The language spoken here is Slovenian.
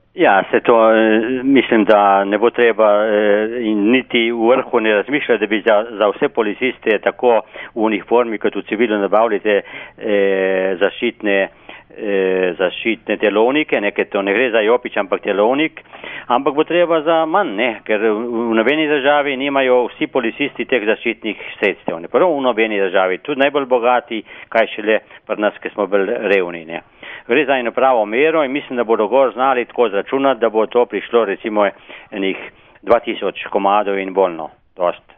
Ja, mislim, da ne bo treba in niti v vrhu ne razmišljati, da bi za vse policiste tako v uniformi kot v civilu nabavili te zaščitne telovnike, ker to ne gre za jopič, ampak telovnik, ampak bo treba za manj, ker v nobeni državi nimajo vsi policisti teh zaščitnih sredstev, prav v nobeni državi, tudi najbolj bogati, kaj šele pri nas, ki smo bolj revni, Gre za eno pravo mero in mislim, da bodo gor znali tako zračunati, da bo to prišlo recimo enih 2000 komadov in bolj, dost.